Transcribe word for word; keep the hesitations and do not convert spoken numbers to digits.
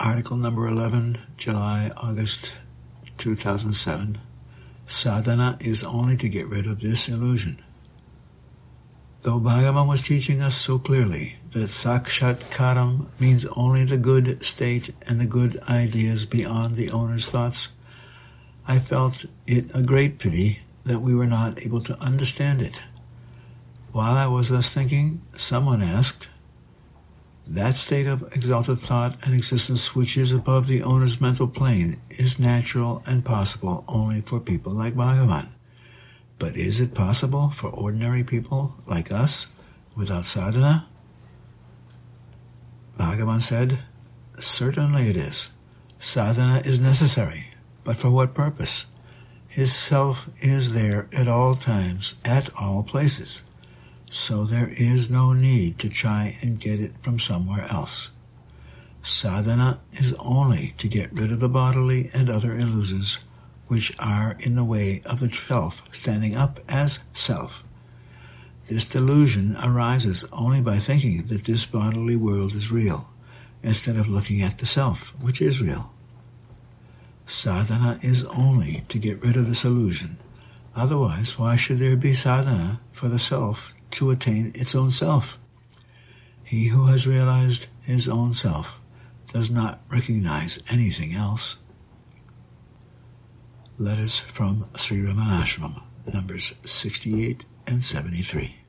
Article number eleven, July, August two thousand seven. Sadhana is only to get rid of this illusion. Though Bhagavan was teaching us so clearly that Sakshatkaram means only the good state and the good ideas beyond the owner's thoughts, I felt it a great pity that we were not able to understand it. While I was thus thinking, someone asked, "That state of exalted thought and existence which is above the owner's mental plane is natural and possible only for people like Bhagavan. But is it possible for ordinary people like us without sadhana?" Bhagavan said, "Certainly it is. Sadhana is necessary, but for what purpose? His self is there at all times, at all places. So there is no need to try and get it from somewhere else. Sadhana is only to get rid of the bodily and other illusions which are in the way of the self standing up as self. This delusion arises only by thinking that this bodily world is real, instead of looking at the self, which is real. Sadhana is only to get rid of this illusion. Otherwise, why should there be sadhana for the self to attain its own self? He who has realized his own self does not recognize anything else." Letters from Sri Ramanashram, numbers sixty-eight and seventy-three.